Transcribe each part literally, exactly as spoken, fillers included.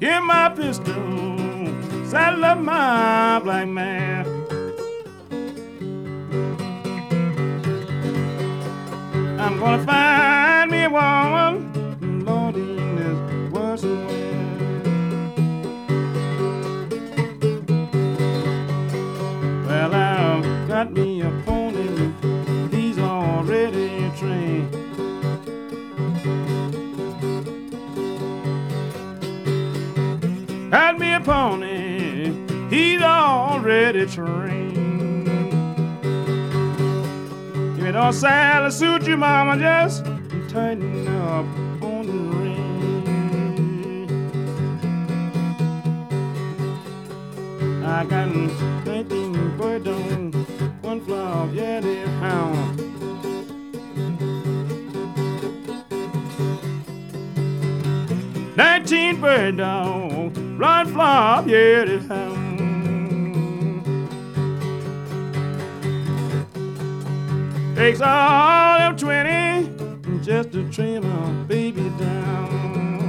Give my pistol, saddle up my black man. I'm gonna find me a woman, Lord, in this world's way. Well, I've got me a pony, he's already trained. Got me a pony, he's already trained. If it don't saddle suit you, mama, just tighten up on the rein. I got nineteen bird on one flock, yeah, they hound. Nineteen bird dog, blood flop, yeah, they hound. Takes all them twenty just to trim a baby down.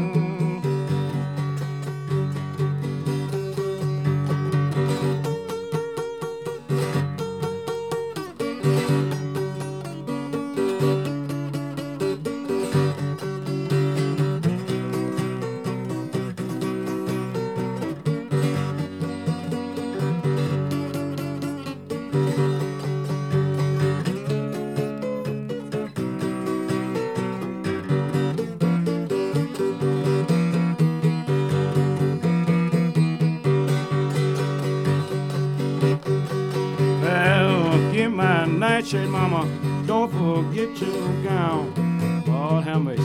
Give my nightshirt, mama, don't forget your gown. Lord have mercy.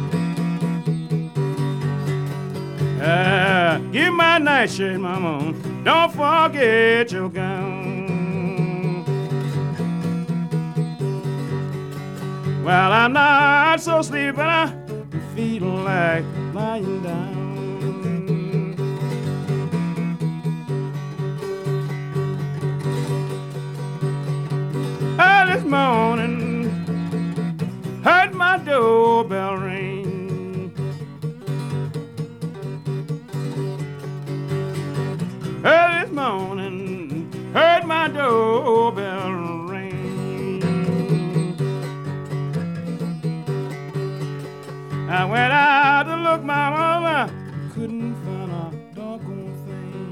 Ah, give my nightshirt, mama, don't forget your gown. Well, I'm not so sleepy, I'm feeling like lying down. This morning, heard my doorbell ring. Early this morning, heard my doorbell ring. I went out to look, my mama, couldn't find a doggone thing.